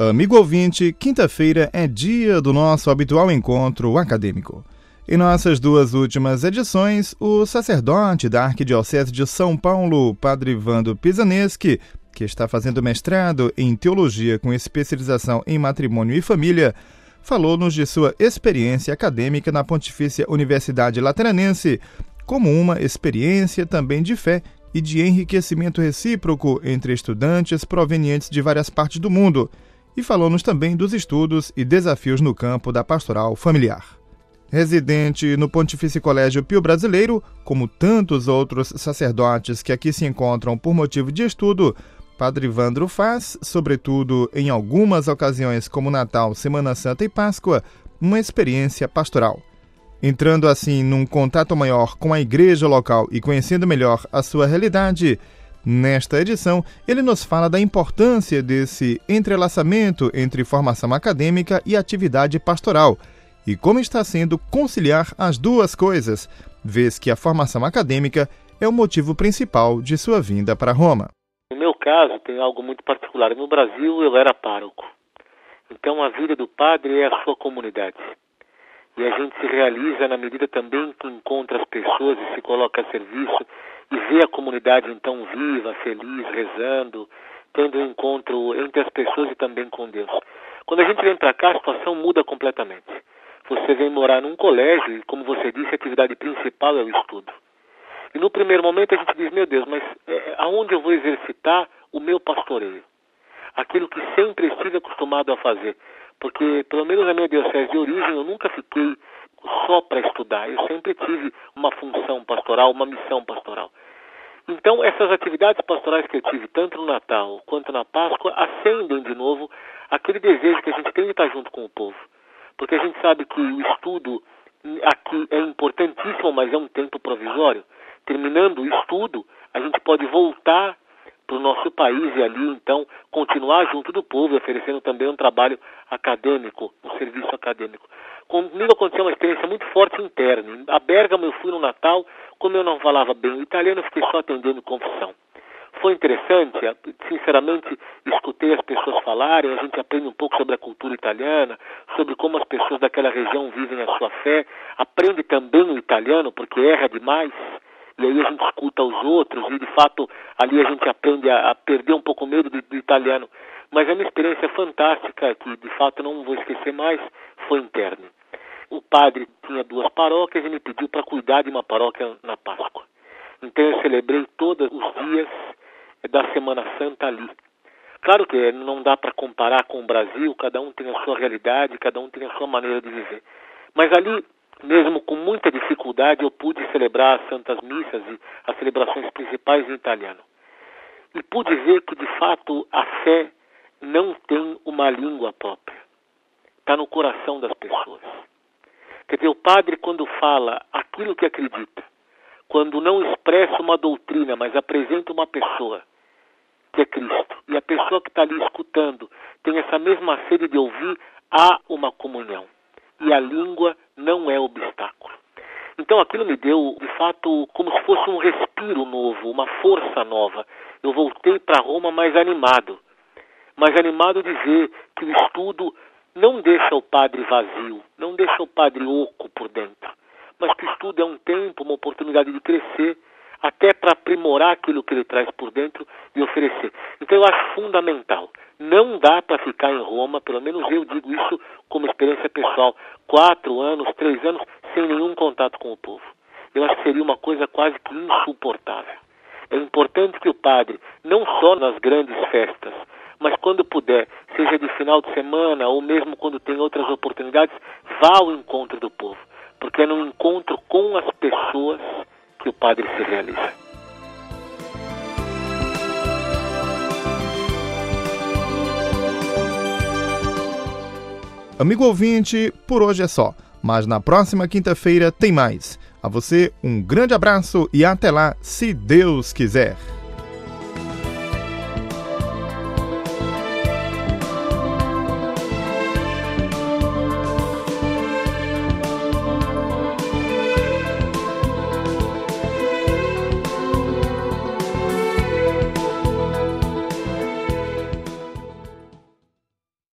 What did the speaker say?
Amigo ouvinte, quinta-feira é dia do nosso habitual encontro acadêmico. Em nossas duas últimas edições, o sacerdote da Arquidiocese de São Paulo, Padre Vando Pisaneschi, que está fazendo mestrado em teologia com especialização em matrimônio e família, falou-nos de sua experiência acadêmica na Pontifícia Universidade Lateranense, como uma experiência também de fé e de enriquecimento recíproco entre estudantes provenientes de várias partes do mundo, e falou-nos também dos estudos e desafios no campo da pastoral familiar. Residente no Pontifício Colégio Pio Brasileiro, como tantos outros sacerdotes que aqui se encontram por motivo de estudo, Padre Vandro faz, sobretudo em algumas ocasiões como Natal, Semana Santa e Páscoa, uma experiência pastoral. Entrando assim num contato maior com a igreja local e conhecendo melhor a sua realidade, nesta edição ele nos fala da importância desse entrelaçamento entre formação acadêmica e atividade pastoral e como está sendo conciliar as duas coisas, vez que a formação acadêmica é o motivo principal de sua vinda para Roma. No meu caso, tem algo muito particular. No Brasil, eu era pároco. Então, a vida do padre é a sua comunidade. E a gente se realiza na medida também que encontra as pessoas e se coloca a serviço e vê a comunidade, então, viva, feliz, rezando, tendo um encontro entre as pessoas e também com Deus. Quando a gente vem para cá, a situação muda completamente. Você vem morar num colégio e, como você disse, a atividade principal é o estudo. E no primeiro momento a gente diz, meu Deus, mas aonde eu vou exercitar o meu pastoreio? Aquilo que sempre estive acostumado a fazer. Porque, pelo menos na minha diocese de origem, eu nunca fiquei só para estudar. Eu sempre tive uma função pastoral, uma missão pastoral. Então, essas atividades pastorais que eu tive, tanto no Natal quanto na Páscoa, acendem de novo aquele desejo que a gente tem de estar junto com o povo. Porque a gente sabe que o estudo aqui é importantíssimo, mas é um tempo provisório. Terminando o estudo, a gente pode voltar para o nosso país e ali, então, continuar junto do povo, oferecendo também um trabalho acadêmico, um serviço acadêmico. Comigo aconteceu uma experiência muito forte interna. A Bérgamo eu fui no Natal, como eu não falava bem o italiano, eu fiquei só atendendo confissão. Foi interessante, sinceramente, escutei as pessoas falarem, a gente aprende um pouco sobre a cultura italiana, sobre como as pessoas daquela região vivem a sua fé, aprende também o italiano, porque erra demais, e aí a gente escuta os outros, e de fato ali a gente aprende a perder um pouco o medo do italiano. Mas é uma experiência fantástica, que de fato não vou esquecer mais, foi interna. O padre tinha 2 paróquias e me pediu para cuidar de uma paróquia na Páscoa. Então eu celebrei todos os dias da Semana Santa ali. Claro que não dá para comparar com o Brasil, cada um tem a sua realidade, cada um tem a sua maneira de viver. Mas ali, mesmo com muita dificuldade, eu pude celebrar as Santas Missas e as celebrações principais em italiano. E pude ver que, de fato, a fé não tem uma língua própria. Está no coração das pessoas. Quer dizer, o padre, quando fala aquilo que acredita, quando não expressa uma doutrina, mas apresenta uma pessoa, que é Cristo, e a pessoa que está ali escutando tem essa mesma sede de ouvir, há uma comunhão. E a língua não é obstáculo. Então aquilo me deu, de fato, como se fosse um respiro novo, uma força nova. Eu voltei para Roma mais animado de ver que o estudo não deixa o padre vazio, não deixa o padre oco por dentro, mas que o estudo é um tempo, uma oportunidade de crescer, até para aprimorar aquilo que ele traz por dentro e oferecer. Então eu acho fundamental. Não dá para ficar em Roma, pelo menos eu digo isso como experiência pessoal, 4 anos, 3 anos, sem nenhum contato com o povo. Eu acho que seria uma coisa quase que insuportável. É importante que o padre, não só nas grandes festas, mas quando puder, seja de final de semana ou mesmo quando tem outras oportunidades, vá ao encontro do povo. Porque é no encontro com as pessoas que o padre se realiza. Amigo ouvinte, por hoje é só, mas na próxima quinta-feira tem mais. A você um grande abraço e até lá, se Deus quiser.